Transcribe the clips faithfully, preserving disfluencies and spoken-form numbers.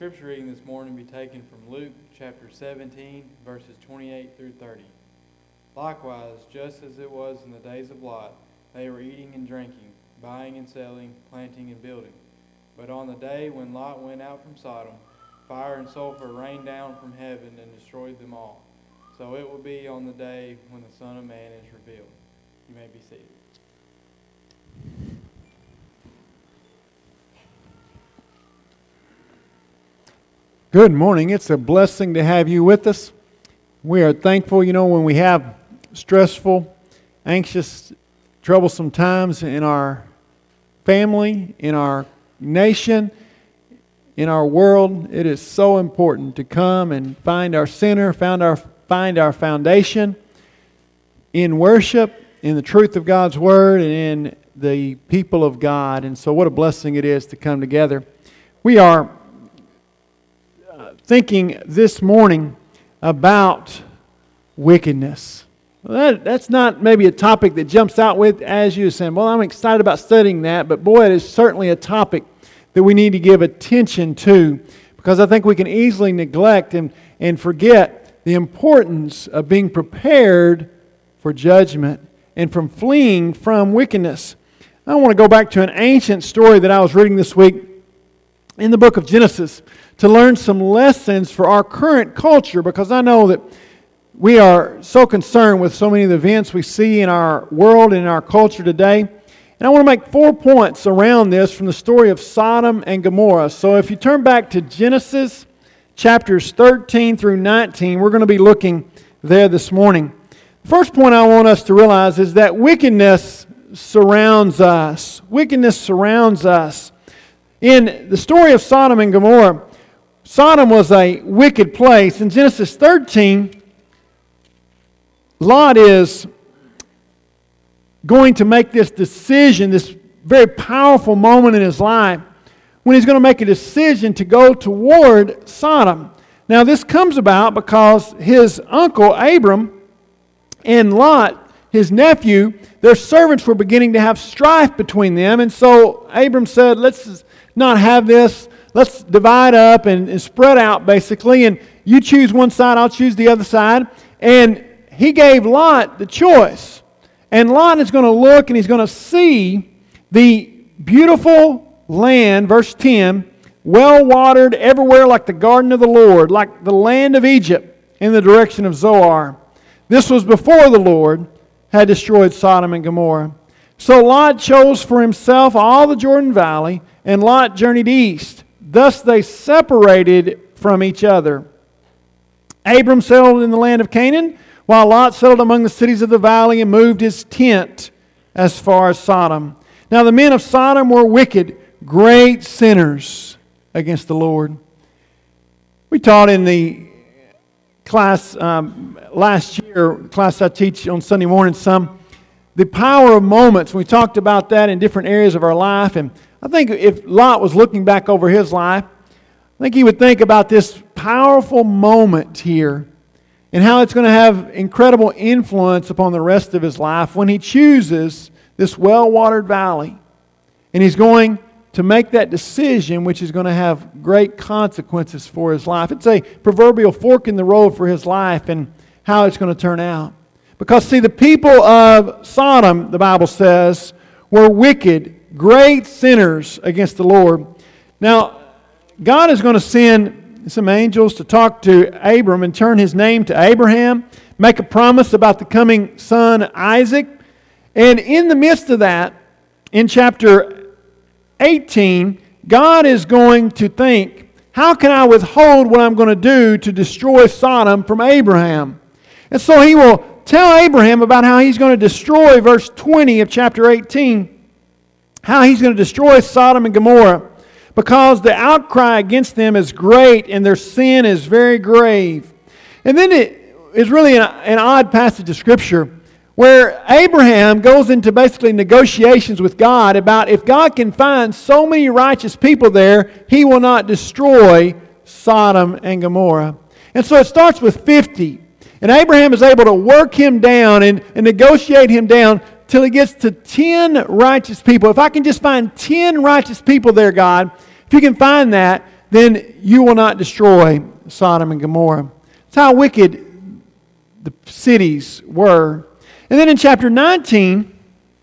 scripture reading this morning be taken from Luke chapter seventeen, verses twenty-eight through thirty. Likewise, just as it was in the days of Lot, they were eating and drinking, buying and selling, planting and building. But on the day when Lot went out from Sodom, fire and sulfur rained down from heaven and destroyed them all. So it will be on the day when the Son of Man is revealed. You may be seated. Good morning. It's a blessing to have you with us. We are thankful, you know, when we have stressful, anxious, troublesome times in our family, in our nation, in our world, it is so important to come and find our center, find our, find our foundation in worship, in the truth of God's Word, and in the people of God. And so what a blessing it is to come together. We are thinking this morning about wickedness. Well, that, that's not maybe a topic that jumps out with as you saying, well, I'm excited about studying that, but boy, it is certainly a topic that we need to give attention to, because I think we can easily neglect and, and forget the importance of being prepared for judgment and from fleeing from wickedness. I want to go back to an ancient story that I was reading this week in the book of Genesis to learn some lessons for our current culture, because I know that we are so concerned with so many of the events we see in our world and in our culture today. And I want to make four points around this from the story of Sodom and Gomorrah. So if you turn back to Genesis chapters thirteen through nineteen, we're going to be looking there this morning. The first point I want us to realize is that wickedness surrounds us. Wickedness surrounds us. In the story of Sodom and Gomorrah, Sodom was a wicked place. In Genesis thirteen, Lot is going to make this decision, this very powerful moment in his life, when he's going to make a decision to go toward Sodom. Now, this comes about because his uncle Abram and Lot, his nephew, their servants were beginning to have strife between them. And so Abram said, let's not have this. Let's divide up and, and spread out, basically. And you choose one side, I'll choose the other side. And he gave Lot the choice. And Lot is going to look and he's going to see the beautiful land, verse ten, well-watered everywhere like the garden of the Lord, like the land of Egypt in the direction of Zoar. This was before the Lord had destroyed Sodom and Gomorrah. So Lot chose for himself all the Jordan Valley, and Lot journeyed east. Thus they separated from each other. Abram settled in the land of Canaan, while Lot settled among the cities of the valley and moved his tent as far as Sodom. Now the men of Sodom were wicked, great sinners against the Lord. We taught in the class um, last year, class I teach on Sunday morning, some the power of moments. We talked about that in different areas of our life, and I think if Lot was looking back over his life, I think he would think about this powerful moment here and how it's going to have incredible influence upon the rest of his life when he chooses this well-watered valley. And he's going to make that decision, which is going to have great consequences for his life. It's a proverbial fork in the road for his life and how it's going to turn out. Because, see, the people of Sodom, the Bible says, were wicked, great sinners against the Lord. Now, God is going to send some angels to talk to Abram and turn his name to Abraham, make a promise about the coming son Isaac. And in the midst of that, in chapter eighteen, God is going to think, how can I withhold what I'm going to do to destroy Sodom from Abraham? And so he will tell Abraham about how he's going to destroy, verse twenty of chapter eighteen, how he's going to destroy Sodom and Gomorrah because the outcry against them is great and their sin is very grave. And then it is really an, an odd passage of Scripture where Abraham goes into basically negotiations with God about if God can find so many righteous people there, he will not destroy Sodom and Gomorrah. And so it starts with fifty. And Abraham is able to work him down and, and negotiate him down till he gets to ten righteous people. If I can just find ten righteous people there, God, if you can find that, then you will not destroy Sodom and Gomorrah. That's how wicked the cities were. And then in chapter nineteen,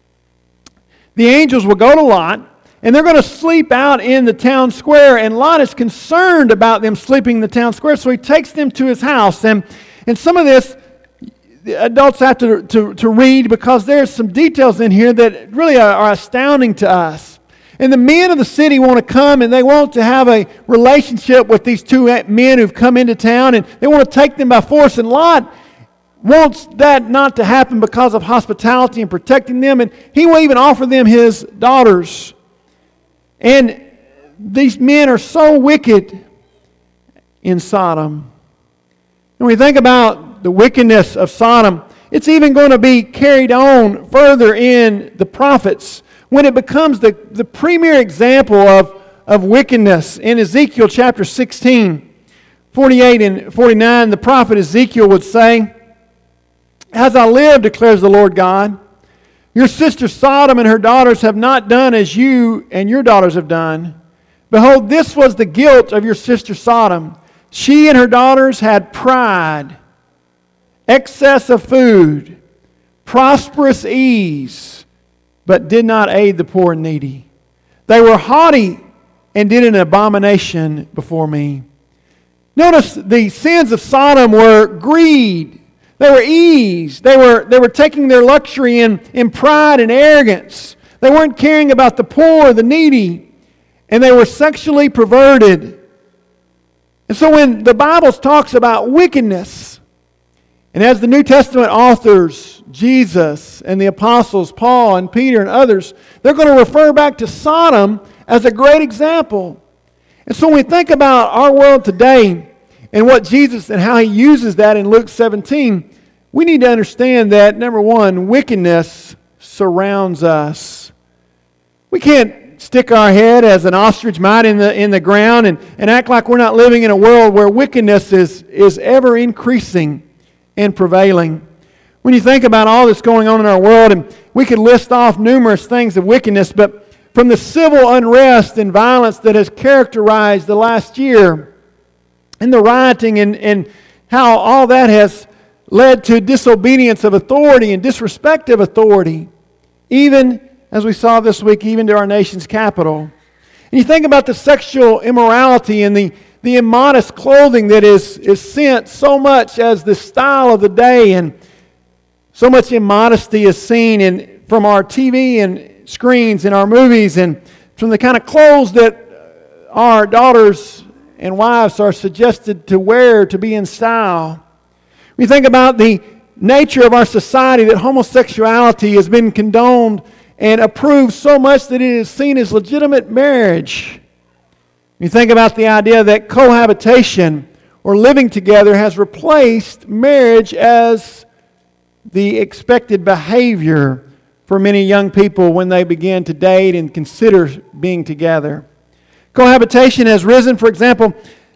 the angels will go to Lot, and they're going to sleep out in the town square, and Lot is concerned about them sleeping in the town square, so he takes them to his house. And, and some of this, the adults have to, to, to read, because there's some details in here that really are, are astounding to us. And the men of the city want to come, and they want to have a relationship with these two men who've come into town, and they want to take them by force. And Lot wants that not to happen because of hospitality and protecting them, and he will even offer them his daughters. And these men are so wicked in Sodom. And when we think about the wickedness of Sodom, it's even going to be carried on further in the prophets when it becomes the, the premier example of, of wickedness. In Ezekiel chapter sixteen, forty-eight and forty-nine, the prophet Ezekiel would say, "As I live, declares the Lord God, your sister Sodom and her daughters have not done as you and your daughters have done. Behold, this was the guilt of your sister Sodom. She and her daughters had pride, excess of food, prosperous ease, but did not aid the poor and needy. They were haughty and did an abomination before me." Notice the sins of Sodom were greed. They were ease. They were, they were taking their luxury in, in pride and arrogance. They weren't caring about the poor, the needy. And they were sexually perverted. And so when the Bible talks about wickedness, and as the New Testament authors, Jesus and the apostles, Paul and Peter and others, they're going to refer back to Sodom as a great example. And so when we think about our world today, and what Jesus and how He uses that in Luke seventeen, we need to understand that, number one, wickedness surrounds us. We can't stick our head as an ostrich might in the in the ground and, and act like we're not living in a world where wickedness is, is ever increasing and prevailing. When you think about all that's going on in our world, and we could list off numerous things of wickedness, but from the civil unrest and violence that has characterized the last year, and the rioting and, and how all that has led to disobedience of authority and disrespect of authority, even, as we saw this week, even to our nation's capital. And you think about the sexual immorality and the, the immodest clothing that is, is sent so much as the style of the day, and so much immodesty is seen in, from our T V and screens and our movies, and from the kind of clothes that our daughters and wives are suggested to wear to be in style. We think about the nature of our society, that homosexuality has been condoned and approved so much that it is seen as legitimate marriage. You think about the idea that cohabitation or living together has replaced marriage as the expected behavior for many young people when they begin to date and consider being together. Cohabitation has risen, for example,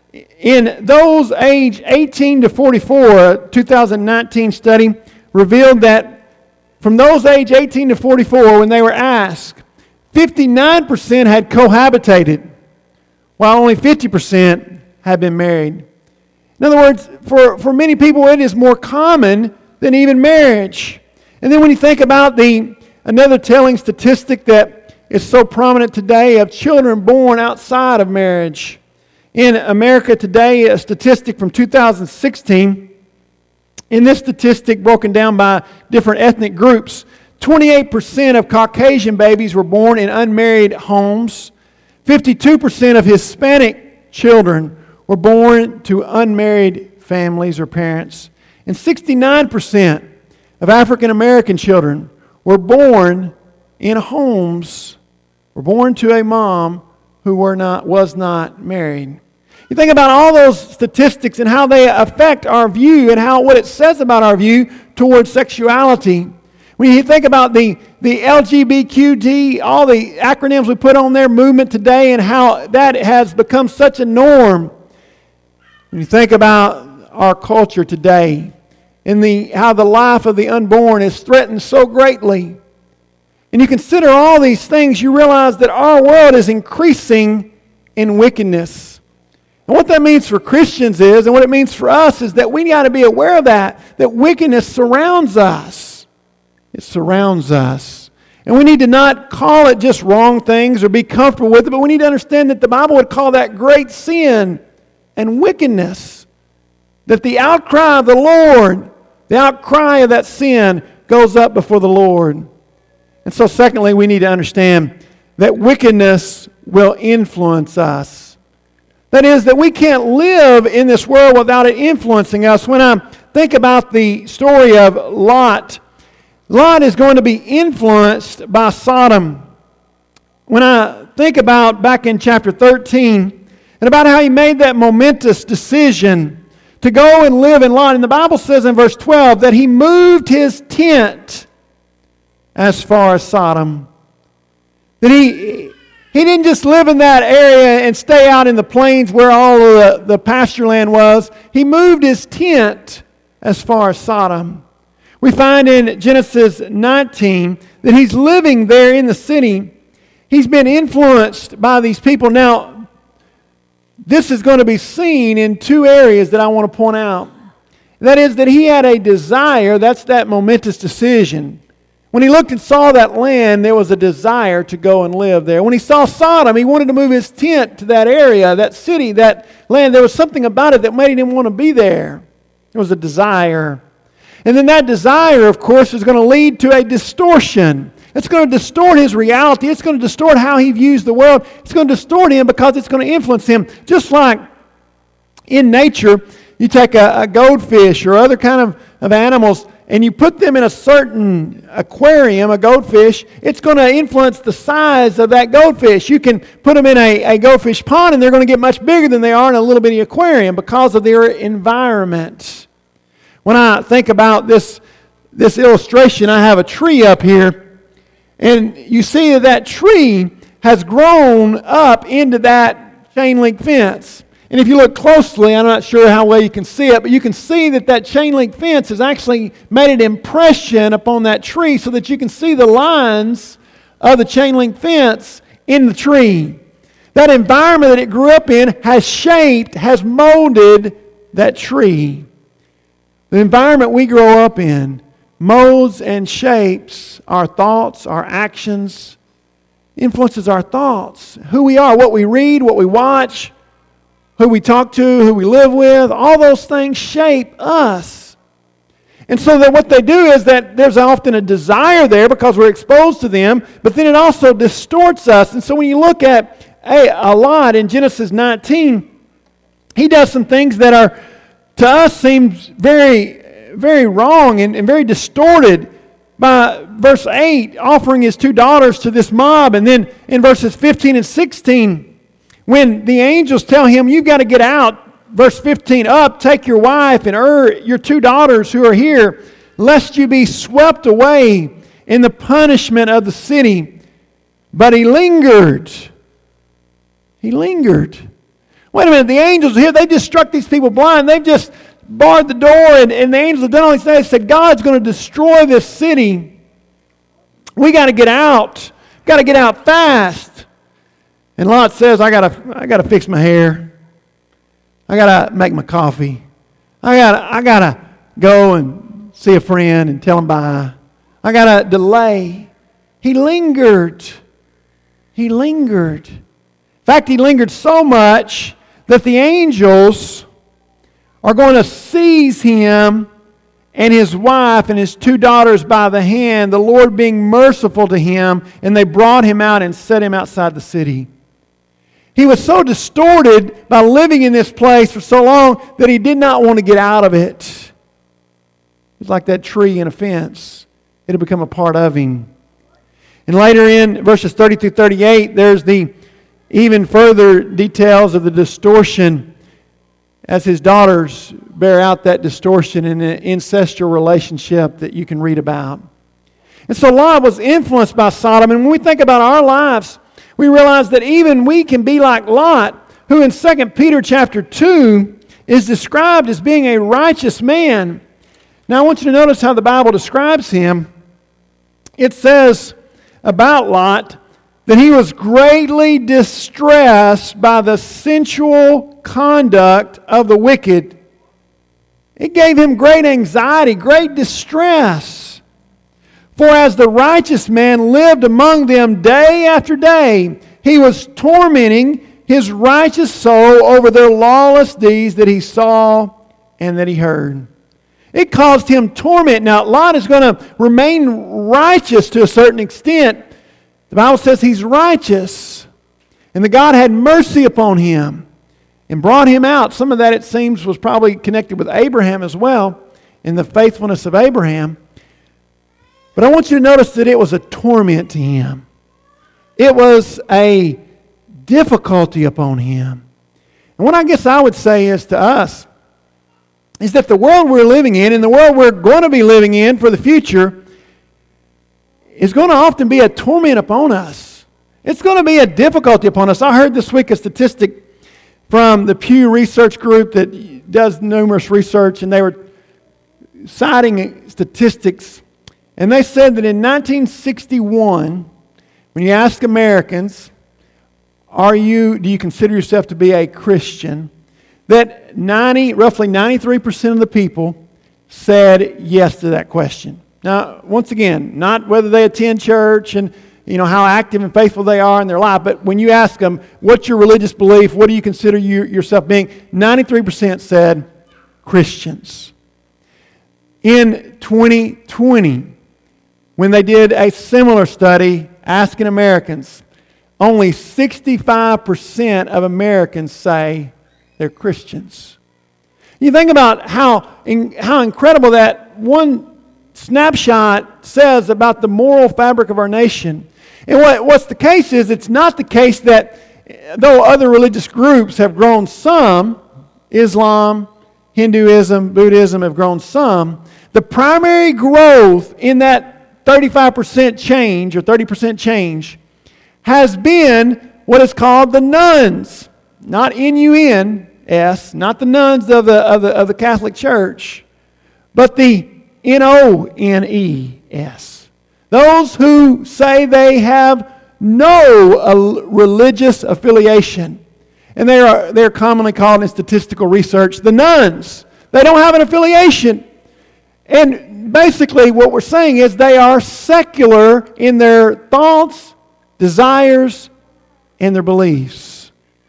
in those age eighteen to forty-four, a two thousand nineteen study revealed that from those age eighteen to forty-four, when they were asked, fifty-nine percent had cohabitated, while only fifty percent had been married. In other words, for, for many people, it is more common than even marriage. And then when you think about the another telling statistic that is so prominent today of children born outside of marriage. In America today, a statistic from two thousand sixteen, in this statistic broken down by different ethnic groups, twenty-eight percent of Caucasian babies were born in unmarried homes. fifty-two percent of Hispanic children were born to unmarried families or parents. And sixty-nine percent of African American children were born in homes, were born to a mom who were not was not married. You think about all those statistics and how they affect our view and how what it says about our view towards sexuality. When you think about the, the L G B T Q, all the acronyms we put on their movement today and how that has become such a norm. When you think about our culture today and the how the life of the unborn is threatened so greatly, and you consider all these things, you realize that our world is increasing in wickedness. And what that means for Christians is, and what it means for us, is that we got to be aware of that, that wickedness surrounds us. It surrounds us. And we need to not call it just wrong things or be comfortable with it, but we need to understand that the Bible would call that great sin and wickedness. That the outcry of the Lord, the outcry of that sin goes up before the Lord. And so secondly, we need to understand that wickedness will influence us. That is, that we can't live in this world without it influencing us. When I think about the story of Lot, Lot is going to be influenced by Sodom. When I think about back in chapter thirteen, and about how he made that momentous decision to go and live in Lot, and the Bible says in verse twelve that he moved his tent as far as Sodom. That he, he didn't just live in that area and stay out in the plains where all of the, the pasture land was. He moved his tent as far as Sodom. We find in Genesis nineteen that he's living there in the city. He's been influenced by these people. Now, this is going to be seen in two areas that I want to point out. That is that he had a desire, that's that momentous decision. When he looked and saw that land, there was a desire to go and live there. When he saw Sodom, he wanted to move his tent to that area, that city, that land. There was something about it that made him want to be there. There was a desire. And then that desire, of course, is going to lead to a distortion. It's going to distort his reality. It's going to distort how he views the world. It's going to distort him because it's going to influence him. Just like in nature, you take a, a goldfish or other kind of, of animals and you put them in a certain aquarium, a goldfish, it's going to influence the size of that goldfish. You can put them in a, a goldfish pond and they're going to get much bigger than they are in a little bitty aquarium because of their environment. When I think about this, this illustration, I have a tree up here, and you see that that tree has grown up into that chain link fence. And if you look closely, I'm not sure how well you can see it, but you can see that that chain link fence has actually made an impression upon that tree so that you can see the lines of the chain link fence in the tree. That environment that it grew up in has shaped, has molded that tree. The environment we grow up in molds and shapes our thoughts, our actions, influences our thoughts, who we are, what we read, what we watch, who we talk to, who we live with. All those things shape us. And so that what they do is that there's often a desire there because we're exposed to them, but then it also distorts us. And so when you look at a, a Lot in Genesis nineteen, he does some things that are to us seems very, very wrong and, and very distorted. By verse eight, offering his two daughters to this mob. And then in verses fifteen and sixteen, when the angels tell him, you've got to get out, verse fifteen, up, take your wife and Ur, your two daughters who are here, lest you be swept away in the punishment of the city. But he lingered. He lingered. Wait a minute, the angels here, they just struck these people blind. They've just barred the door, and, and the angels have done all these things. They said, God's going to destroy this city. We got to get out. Got to get out fast. And Lot says, I got to I got to fix my hair. I got to make my coffee. I got I got to go and see a friend and tell him bye. I got to delay. He lingered. He lingered. In fact, he lingered so much that the angels are going to seize him and his wife and his two daughters by the hand, the Lord being merciful to him, and they brought him out and set him outside the city. He was so distorted by living in this place for so long that he did not want to get out of it. It's like that tree in a fence. It'll become a part of him. And later in verses thirty through thirty-eight, there's the even further details of the distortion as his daughters bear out that distortion in an incestual relationship that you can read about. And so Lot was influenced by Sodom. And when we think about our lives, we realize that even we can be like Lot, who in Second Peter chapter two is described as being a righteous man. Now I want you to notice how the Bible describes him. It says about Lot that he was greatly distressed by the sensual conduct of the wicked, it gave him great anxiety, great distress. For as the righteous man lived among them day after day, he was tormenting his righteous soul over their lawless deeds that he saw and that he heard. It caused him torment. Now, Lot is going to remain righteous to a certain extent. The Bible says he's righteous, and that God had mercy upon him and brought him out. Some of that, it seems, was probably connected with Abraham as well, in the faithfulness of Abraham. But I want you to notice that it was a torment to him. It was a difficulty upon him. And what I guess I would say is to us, is that the world we're living in, and the world we're going to be living in for the future, is going to often be a torment upon us. It's going to be a difficulty upon us. I heard this week a statistic from the Pew Research Group that does numerous research, and they were citing statistics, and they said that in nineteen sixty-one, when you ask Americans, are you, do you consider yourself to be a Christian, that ninety, roughly ninety-three percent of the people said yes to that question. Now, once again, not whether they attend church and you know how active and faithful they are in their life, but when you ask them, what's your religious belief, what do you consider you, yourself being, ninety-three percent said Christians. In twenty twenty, when they did a similar study asking Americans, only sixty-five percent of Americans say they're Christians. You think about how, in, how incredible that one snapshot says about the moral fabric of our nation. And what, what's the case is, it's not the case that though other religious groups have grown some, Islam, Hinduism, Buddhism have grown some, the primary growth in that thirty-five percent change or thirty percent change has been what is called the nuns. Not N U N S, not the nuns of the, of the, of the Catholic Church, but the N O N E S. Those who say they have no uh, religious affiliation. And they are they're commonly called in statistical research the nuns. They don't have an affiliation. And basically what we're saying is they are secular in their thoughts, desires, and their beliefs.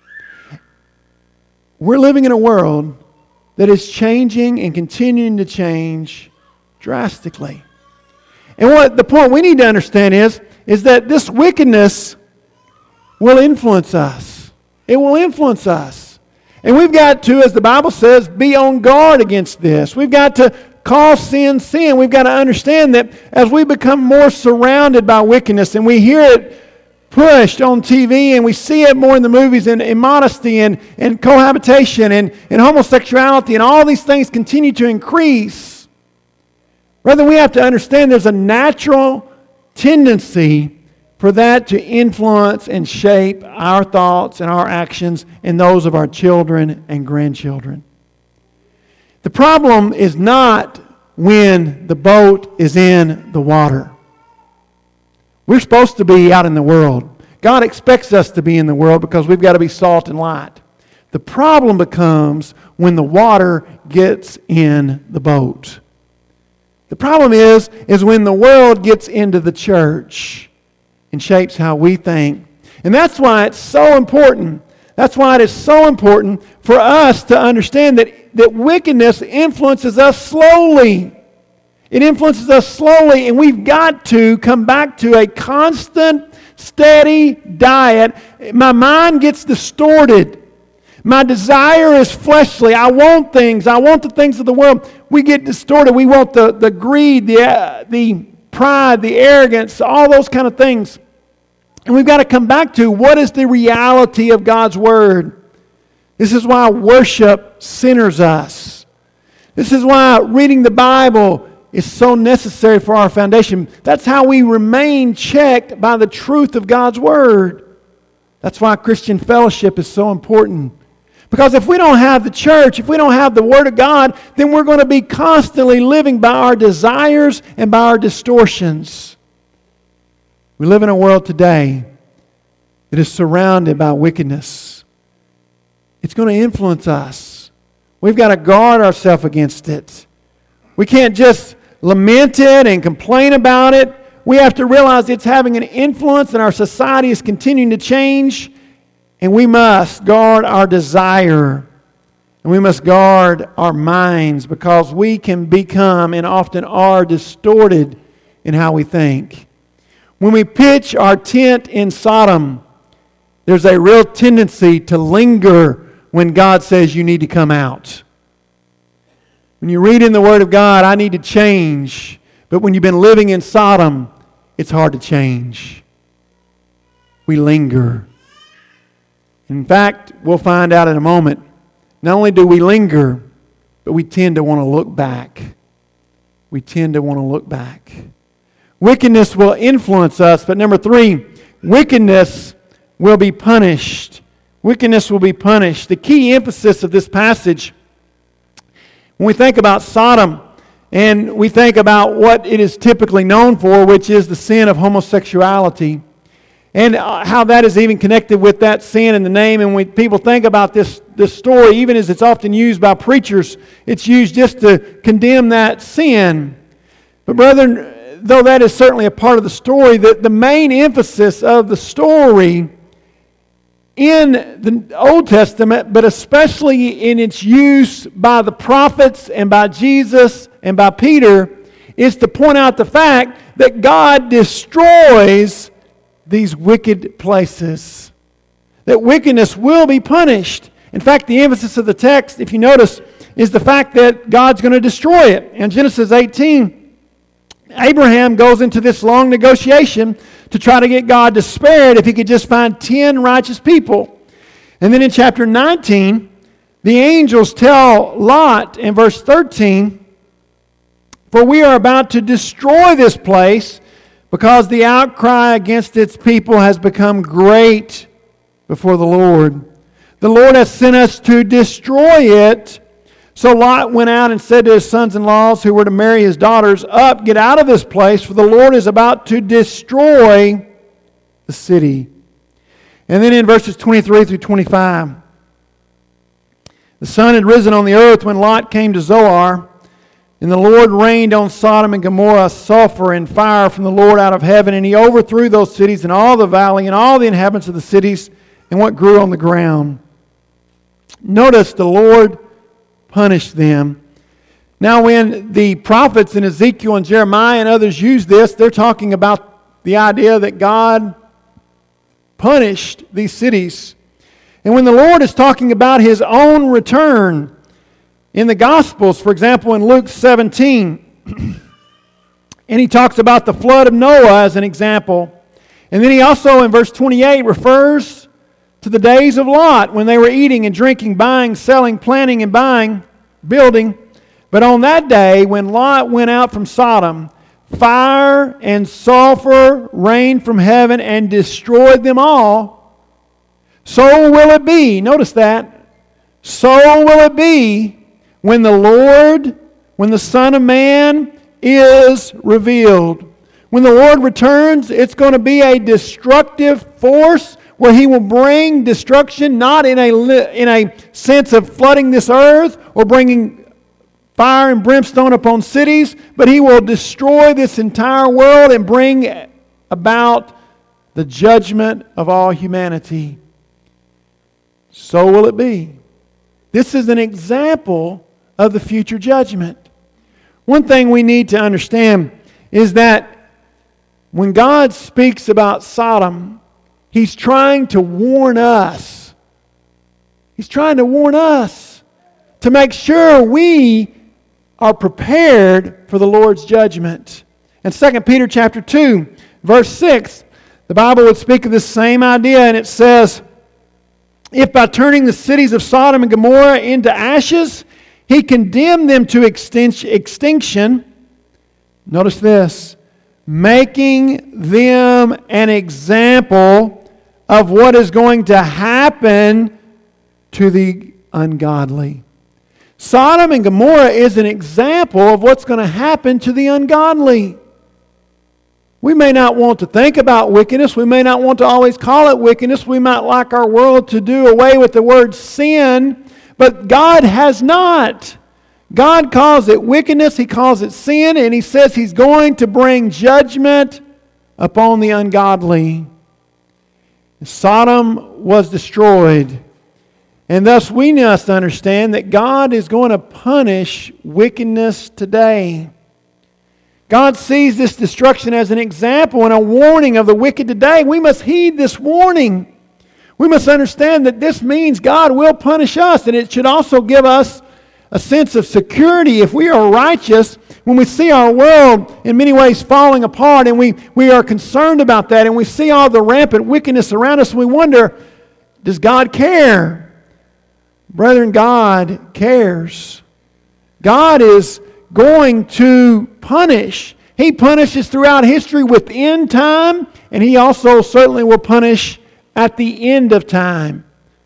We're living in a world that is changing and continuing to change drastically. And what the point we need to understand is, is that this wickedness will influence us. It will influence us. And we've got to, as the Bible says, be on guard against this. We've got to call sin sin. We've got to understand that as we become more surrounded by wickedness and we hear it pushed on T V and we see it more in the movies, and immodesty and, and cohabitation and, and homosexuality and all these things continue to increase, rather we have to understand there's a natural tendency for that to influence and shape our thoughts and our actions and those of our children and grandchildren. The problem is not when the boat is in the water. We're supposed to be out in the world. God expects us to be in the world because we've got to be salt and light. The problem becomes when the water gets in the boat. The problem is, is when the world gets into the church and shapes how we think. And that's why it's so important. That's why it is so important for us to understand that, that wickedness influences us slowly. It influences us slowly, and we've got to come back to a constant, steady diet. My mind gets distorted. My desire is fleshly. I want things. I want the things of the world. We get distorted. We want the, the greed, the, uh, the pride, the arrogance, all those kind of things. And we've got to come back to what is the reality of God's Word. This is why worship centers us. This is why reading the Bible is so necessary for our foundation. That's how we remain checked by the truth of God's Word. That's why Christian fellowship is so important. Because if we don't have the church, if we don't have the Word of God, then we're going to be constantly living by our desires and by our distortions. We live in a world today that is surrounded by wickedness. It's going to influence us. We've got to guard ourselves against it. We can't just lament it and complain about it. We have to realize it's having an influence and our society is continuing to change, and we must guard our desire. And we must guard our minds, because we can become and often are distorted in how we think. When we pitch our tent in Sodom, there's a real tendency to linger when God says you need to come out. When you read in the Word of God, I need to change. But when you've been living in Sodom, it's hard to change. We linger. In fact, we'll find out in a moment, not only do we linger, but we tend to want to look back. We tend to want to look back. Wickedness will influence us, but number three, wickedness will be punished. Wickedness will be punished. The key emphasis of this passage, when we think about Sodom, and we think about what it is typically known for, which is the sin of homosexuality, and how that is even connected with that sin in the name. And when people think about this, this story, even as it's often used by preachers, it's used just to condemn that sin. But brethren, though that is certainly a part of the story, the, the main emphasis of the story in the Old Testament, but especially in its use by the prophets and by Jesus and by Peter, is to point out the fact that God destroys these wicked places. That wickedness will be punished. In fact, the emphasis of the text, if you notice, is the fact that God's going to destroy it. In Genesis eighteen, Abraham goes into this long negotiation to try to get God to spare it if he could just find ten righteous people. And then in chapter nineteen, the angels tell Lot in verse thirteen, "For we are about to destroy this place, because the outcry against its people has become great before the Lord. The Lord has sent us to destroy it." So Lot went out and said to his sons-in-laws who were to marry his daughters, "Up, get out of this place, for the Lord is about to destroy the city." And then in verses twenty-three through twenty-five, the sun had risen on the earth when Lot came to Zoar. And the Lord rained on Sodom and Gomorrah sulfur and fire from the Lord out of heaven, and He overthrew those cities and all the valley and all the inhabitants of the cities and what grew on the ground. Notice the Lord punished them. Now when the prophets in Ezekiel and Jeremiah and others use this, they're talking about the idea that God punished these cities. And when the Lord is talking about His own return, in the Gospels, for example, in Luke seventeen, and He talks about the flood of Noah as an example. And then He also, in verse twenty-eight, refers to the days of Lot when they were eating and drinking, buying, selling, planting and buying, building. But on that day, when Lot went out from Sodom, fire and sulfur rained from heaven and destroyed them all. So will it be, notice that, so will it be when the Lord, when the Son of Man is revealed. When the Lord returns, it's going to be a destructive force where He will bring destruction, not in a, in a sense of flooding this earth or bringing fire and brimstone upon cities, but He will destroy this entire world and bring about the judgment of all humanity. So will it be. This is an example of the future judgment. One thing we need to understand is that when God speaks about Sodom, He's trying to warn us. He's trying to warn us to make sure we are prepared for the Lord's judgment. In Second Peter chapter two, verse six, the Bible would speak of this same idea, and it says, "If by turning the cities of Sodom and Gomorrah into ashes, He condemned them to extinction," notice this, "making them an example of what is going to happen to the ungodly." Sodom and Gomorrah is an example of what's going to happen to the ungodly. We may not want to think about wickedness. We may not want to always call it wickedness. We might like our world to do away with the word sin, but God has not. God calls it wickedness. He calls it sin, and He says He's going to bring judgment upon the ungodly. Sodom was destroyed, and thus we must understand that God is going to punish wickedness today. God sees this destruction as an example and a warning of the wicked today. We must heed this warning. We must understand that this means God will punish us, and it should also give us a sense of security if we are righteous. When we see our world in many ways falling apart, and we, we are concerned about that, and we see all the rampant wickedness around us, we wonder, does God care? Brethren, God cares. God is going to punish. He punishes throughout history within time, and He also certainly will punish at the end of time.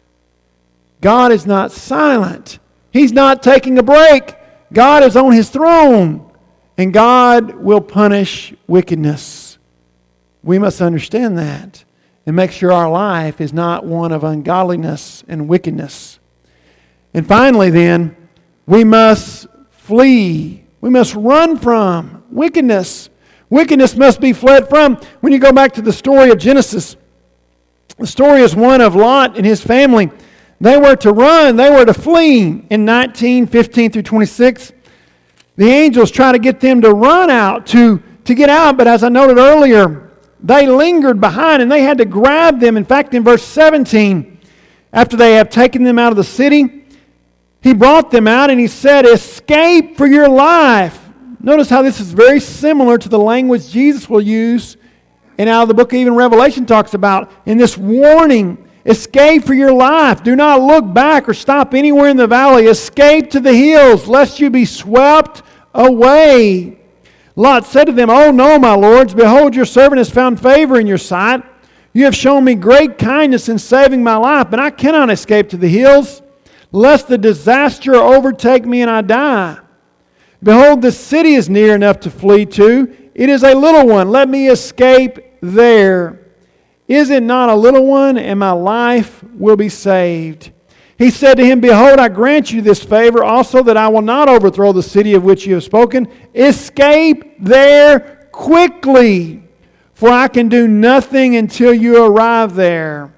God is not silent. He's not taking a break. God is on His throne, and God will punish wickedness. We must understand that and make sure our life is not one of ungodliness and wickedness. And finally then, we must flee. We must run from wickedness. Wickedness must be fled from. When you go back to the story of Genesis, the story is one of Lot and his family. They were to run. They were to flee. In nineteen, fifteen through twenty-six, the angels try to get them to run out, to, to get out. But as I noted earlier, they lingered behind and they had to grab them. In fact, in verse seventeen, after they have taken them out of the city, He brought them out and He said, escape for your life. Notice how this is very similar to the language Jesus will use, and out of the book of even Revelation talks about in this warning. Escape for your life. Do not look back or stop anywhere in the valley. Escape to the hills, lest you be swept away. Lot said to them, Oh no, my lords, behold, your servant has found favor in your sight. You have shown me great kindness in saving my life, but I cannot escape to the hills, lest the disaster overtake me and I die. Behold, the city is near enough to flee to. It is a little one. Let me escape there. Is it not a little one, and my life will be saved? He said to him, Behold, I grant you this favor also, that I will not overthrow the city of which you have spoken. Escape there quickly, for I can do nothing until you arrive there.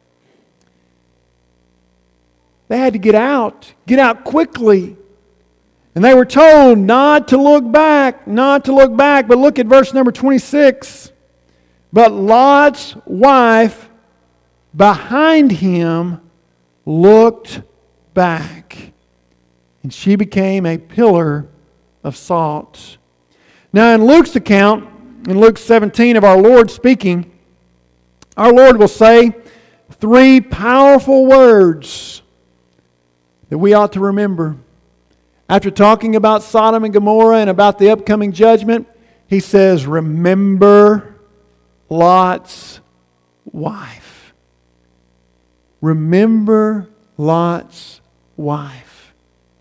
They had to get out, get out quickly. And they were told not to look back, not to look back. But look at verse number twenty-six. But Lot's wife behind him looked back, and she became a pillar of salt. Now in Luke's account, in Luke seventeen of our Lord speaking, our Lord will say three powerful words that we ought to remember. After talking about Sodom and Gomorrah and about the upcoming judgment, He says, remember Lot's wife. Remember Lot's wife.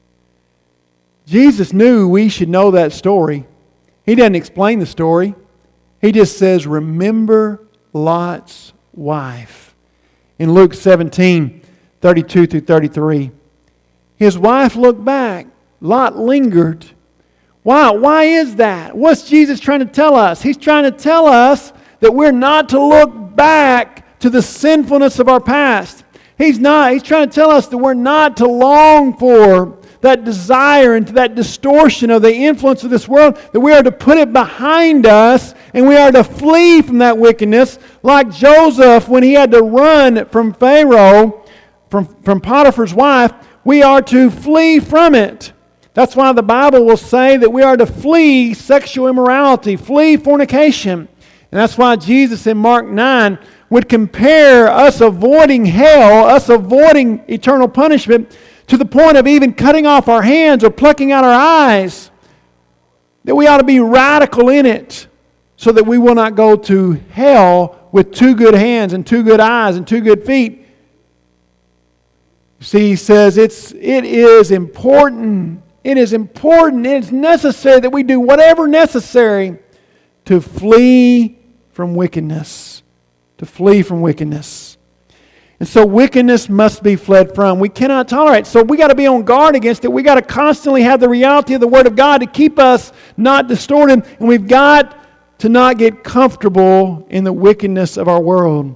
Jesus knew we should know that story. He doesn't explain the story. He just says, remember Lot's wife. In Luke seventeen, thirty-two through thirty-three, his wife looked back. Lot lingered. Why? Why is that? What's Jesus trying to tell us? He's trying to tell us that we're not to look back to the sinfulness of our past. He's not. He's trying to tell us that we're not to long for that desire and that distortion of the influence of this world, that we are to put it behind us and we are to flee from that wickedness, like Joseph when he had to run from Pharaoh, from, from Potiphar's wife. We are to flee from it. That's why the Bible will say that we are to flee sexual immorality, flee fornication. And that's why Jesus in Mark nine would compare us avoiding hell, us avoiding eternal punishment, to the point of even cutting off our hands or plucking out our eyes. That we ought to be radical in it so that we will not go to hell with two good hands and two good eyes and two good feet. You see, he says it's it is important. It is important. It is necessary that we do whatever necessary to flee from wickedness. To flee from wickedness. And so wickedness must be fled from. We cannot tolerate. So we got to be on guard against it. We got to constantly have the reality of the Word of God to keep us not distorted. And we've got to not get comfortable in the wickedness of our world.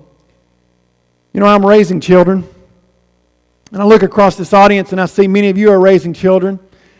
You know, I'm raising children. And I look across this audience and I see many of you are raising children.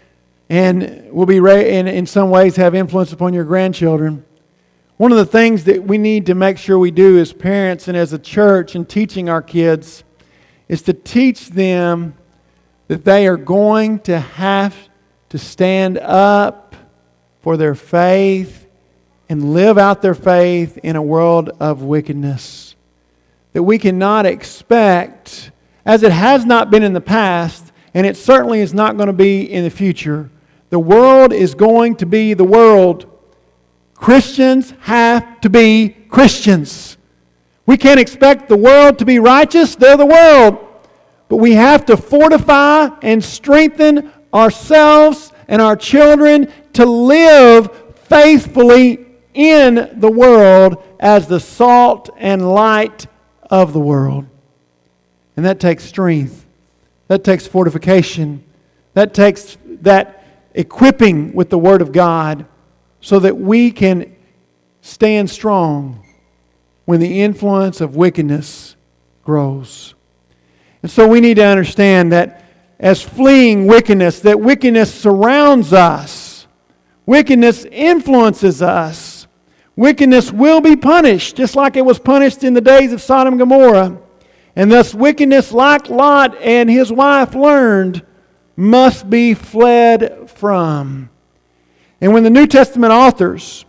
And will be, ra- in, in some ways, have influence upon your grandchildren. One of the things that we need to make sure we do as parents and as a church in teaching our kids is to teach them that they are going to have to stand up for their faith and live out their faith in a world of wickedness. That we cannot expect, as it has not been in the past, and it certainly is not going to be in the future, the world is going to be the world. Christians have to be Christians. We can't expect the world to be righteous. They're the world. But we have to fortify and strengthen ourselves and our children to live faithfully in the world as the salt and light of the world. And that takes strength. That takes fortification. That takes that equipping with the Word of God so that we can stand strong when the influence of wickedness grows. And so we need to understand that as fleeing wickedness, that wickedness surrounds us. Wickedness influences us. Wickedness will be punished, just like it was punished in the days of Sodom and Gomorrah. And thus wickedness, like Lot and his wife learned, must be fled from. And when the New Testament authors,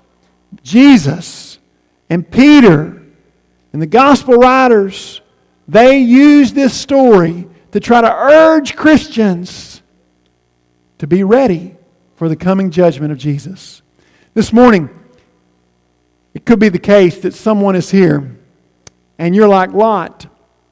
Jesus and Peter and the gospel writers, they use this story to try to urge Christians to be ready for the coming judgment of Jesus. This morning, it could be the case that someone is here and you're like Lot.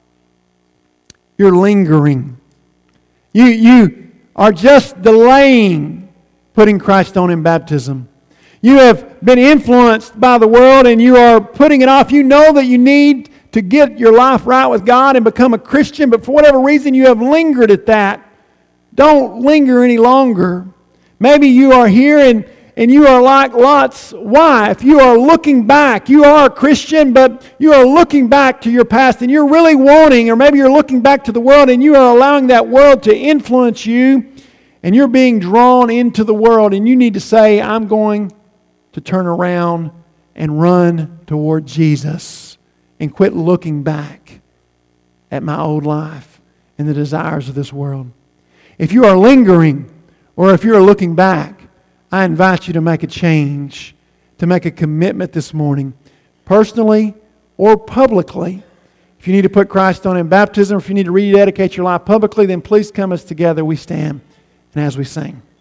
You're lingering. You, you are just delaying putting Christ on in baptism. You have been influenced by the world and you are putting it off. You know that you need to get your life right with God and become a Christian, but for whatever reason you have lingered at that. Don't linger any longer. Maybe you are here and, and you are like Lot's wife. You are looking back. You are a Christian, but you are looking back to your past and you're really wanting, or maybe you're looking back to the world and you are allowing that world to influence you and you're being drawn into the world and you need to say, I'm going to turn around and run toward Jesus and quit looking back at my old life and the desires of this world. If you are lingering or if you are looking back, I invite you to make a change, to make a commitment this morning, personally or publicly. If you need to put Christ on in baptism, or if you need to rededicate your life publicly, then please come as together we stand and as we sing.